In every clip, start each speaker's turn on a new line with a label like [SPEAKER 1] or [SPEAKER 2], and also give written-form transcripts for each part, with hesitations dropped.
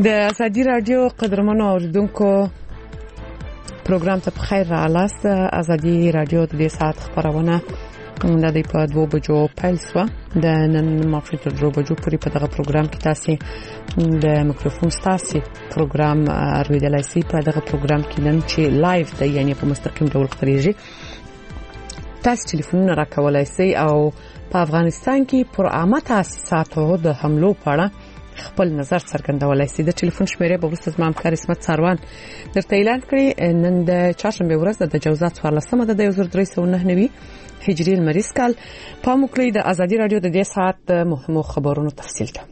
[SPEAKER 1] د ازادي رادیو قدرمنو اوریدونکو پروګرام ته بخیر راغلاست. ازادي رادیو د دې ساعت خبرونه د دې په 2 بجو پیل شو. د نن مخکې تر 2 بجو پورې په دغه پروګرام کې تاسو د میکروفون ستاسو پروګرام اورېدلای شئ. په دغه پروګرام کې نن چې لایو دی یعنی په مستقیم ډول خبرېږي. تاسو ټلیفونونه راکولای شئ او په افغانستان کې پر عامه تاسیساتو د حملو په اړه خپل نظر څرګندولای شئ. د ټلیفون شمیره به وروسته زما همکار اسمت ساروان درته اعلان کړي. نن د چهارشنبه ورځ د جوزات 14مه د 1399 هجری المریز کال. په موکلي د ازادي رادیو د دې ساعت مهمو خبرونو تفصیل ته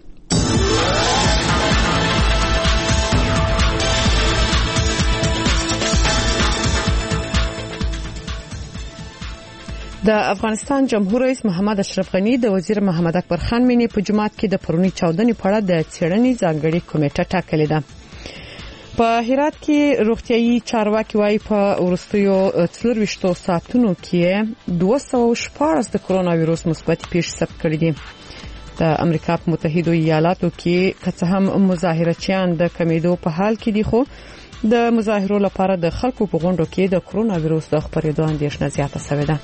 [SPEAKER 1] د افغانستان جمهور رئیس محمد اشرف غنی د وزیر محمد اکبر خان مینی په جماعت کې د پرونی چاودنې په اړه د څېړنې ځانګړې کمیټه ټاکلې ده. په هرات کې روغتيایي چارواکي وايي په ورستیو 24 ساعتونو کې 214 د کرونا وایروس مثبت پیښې ثبت کړې دي. د امریکا په متحده ایالاتو کې که هم مظاهرچیان د کمیدو په حال کې دي، خو د مظاهرو لپاره د خلکو په غونډو کې د کرونا وایروس د خپرېدو اندېښنه زیاته شوې ده.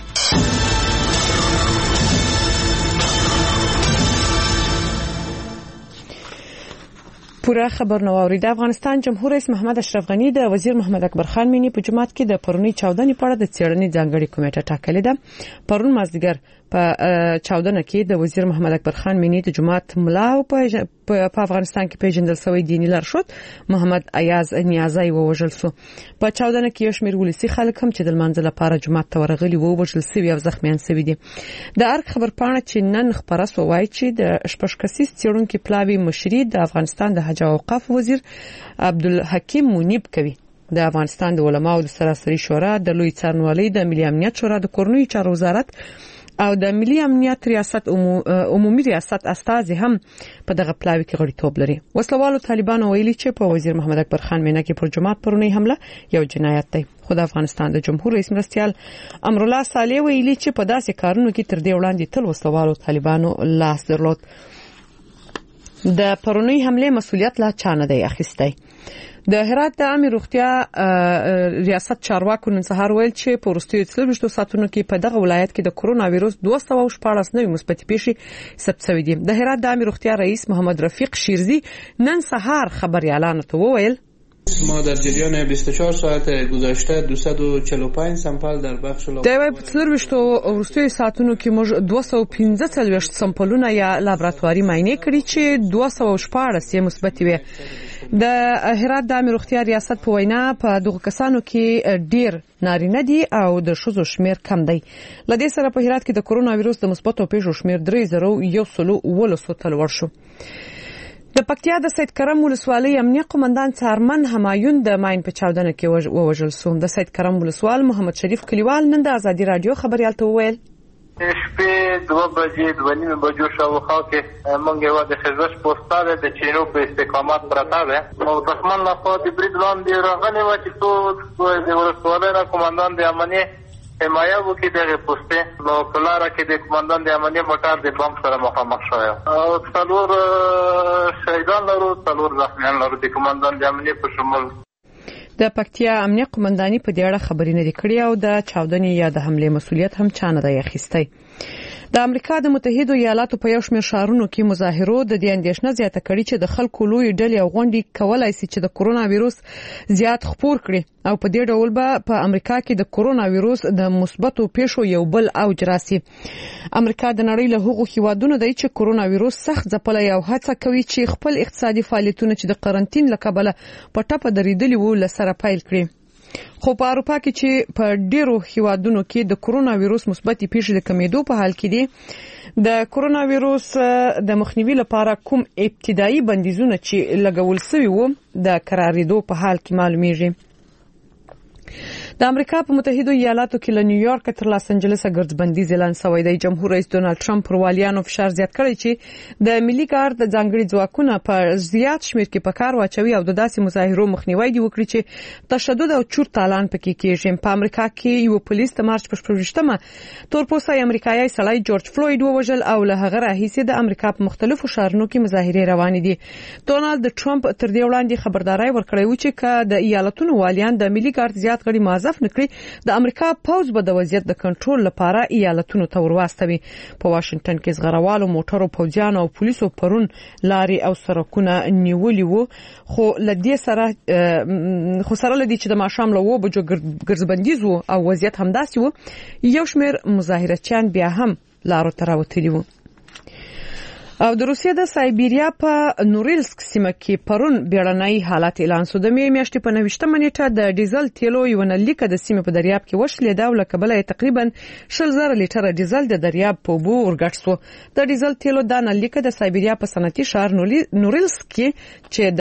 [SPEAKER 1] پوره خبر نو اوري. د افغانستان جمهور رئیس محمد اشرف غنی د وزیر محمد اکبر خان مینی په جماعت کې د پرونی چاودنې په اړه د څېړنې ځانګړې کمیټه ټاکلې ده. پرون مازدیګر په چاودنه کې د وزیر محمد اکبر خان مینی د جماعت ملا او په افغانستان کې پیژندل شوی دیني لارښود محمد ایاز نیازی ووژل شو. په چاودنه کې یو شمېر ولسی خلک هم چې د لمانځه لپاره جماعت ته ورغلي وو وژل شوي او زخمیان شوي دي. د ارګ خبرپاڼه چې نن خبره سو وایي چې د شپږکسیز څېړونکو پلاوی مشري د افغانستان د حج او اوقاف وزیر عبدالحکیم منیب کوي. د افغانستان د علماو د سراسري شورا د لوی څارنوالۍ د ملي امنیت شورا د کورنیو چارو وزارت او د ملي امنیت ریاست عمومي ریاست استازي هم په دغه پلاوی کې غړیتوب لري. وسلوالو طالبانو ویلي چې په وزیر محمد اکبر خان مینه کې پر جماعت پرونی حمله یو جنایت دی. خو د افغانستان د جمهور رئیس مرستیال امرالله صالح ویلي چې په داسې کارونو کې تر دې وړاندې تل وسلوالو طالبانو لاس درلود. د پرونی حمله مسؤلیت لا چا نه دی اخیستی. د هرات د عامه روغتیا ریاست چارواکو نن سهار ویل چې په وروستیو 24 ساعتونو کې په دغه ولایت کې د کرونا وایروس 214 نوې مثبت پیښې ثبت شوې دي. د هرات د عامه روغتیا رئیس محمد رفیق شیرزی نن سهار خبري اعلان ته وویل
[SPEAKER 2] ما در جریان 24 ساعت گذشته 245 سامپل در بخش
[SPEAKER 1] د 24 وروستیو ساعتونو کې موږ 215 سامپلونه یا لابراتواري معاینه کړي چې 214 مثبت وي. د هرات د عامه روغتیا ریاست په وینا په دغه کسانو کې ډیر نارینه دي او د ښځو شمیر کم دی. لدې سره په هرات کې د کرونا وایروس د مثبتو پیښو شمیر 3011 ته لوړ شو. د پکتیا د سید کرم ولسوالۍ امنیه قومندان څارمن همایون د ماین په چاودنه کې ووژل شو. د سید کرم ولسوال محمد شریف کلیوال نن د ازادي رادیو خبريال ته وویل
[SPEAKER 3] شپې 2 بجې 2:30 بجو شاوخوا کې موږ یو د خزش پوسټاره د چینو په استقامت پراته ده او دښمن له خوا د برید لاندې راغلی و چې څو د ولسوالۍ را قومندان د امنیه حمایه وکړي دغه پوسټې نو کلاره کې د قومندان د امنیه موټر د بم سره مخامخ شوی او څلور شهیدان لرو، څلور زخمیان لرو د قومندان د امنیه په شمول.
[SPEAKER 1] د پکتیا امنیه قومنداني په دې اړه خبرې نه کړې او د چاودنې یا د حمله مسؤلیت هم چا نه دی اخیستی. د امریکا د متحده ایالاتو په یو شمېر ښارونو کې مظاهرو د دې اندېښنه زیاته کړې چې د خلکو لوی ډلې او غونډې کولای شي چې د کرونا وایروس زیات خپور کړي او په دې ډول به په امریکا کې د کرونا وایروس د مثبتو پیښو یو بل اوج راسي. امریکا د نړۍ له هغو هیوادونو دی چې کرونا وایروس سخت ځپلی او هڅه کوي چې خپل اقتصادي فعالیتونه چې د قرنټین له کبله په ټپه درېدلي وو لسره پیل کړي. خو په اروپا کې چې په ډیرو هیوادونو کې د کرونا وایروس مثبتې پیښې د کمیدو په حال کې دي، د کرونا وایروس د مخنیوي لپاره کوم ابتدایي بندیزونه چې لګول شوي وو د قراردادو په حال کې معلومیږي. د امریکا په متحده ایالاتو کې له نیویارک تر لاس انجلس ګرځبندي اعلان شوی دی. جمهور رئیس ډونالد ټرمپ پر والیانو فشار زیات کړی چې د ملي ګارد د ځانګړي ځواکونو په زیات شمیر کې په کار واچوي او د داسې مظاهرو مخنیوي دی وکړي چې تشدد او چور تالان پکې کېږي. په امریکا کې یو پولیس د مارچ په 28مه تورپوستی امریکایي سړی جورج فلوید ووژل او له هغه راهیسې د امریکا په مختلفو ښارونو کې مظاهرې روانې دي. ډونالد ټرمپ تر دې وړاندې خبرداري ورکړې و چې که د ایالتونو والیان د ملي ګارد زیات غړي معزف نکړي د امریکا پوز به د وضعیت د کنټرول لپاره ایالتونو ته ورواستوي. په واشنگټن کې زغروالو موټرو پوځیانو او پولیسو پرون لارې او سړکونه نیولي وو خو لدې سره لدی چې د ماښام له 2 بجو ګرځبندیز وو او وضعیت همداسې وو. یو شمېر مظاهرچیان بیا هم لارو ته راوتلي وو. او د روسیې د سایبیریا په نورلسک سیمه کې پرون بیړنۍ حالت اعلان شو. د میاشتې په 29مه نیټه د ډیزل تیلو یو نلیکه د سیمه په دریاب کې وشلېده او له کبله تقریبا 100,000 لیټره ډیزل د دریاب په اوبو ورګډ شو. د ډیزل تیلو د نلیکه د سایبیریا په صنعتي ښار نورلسک کې چې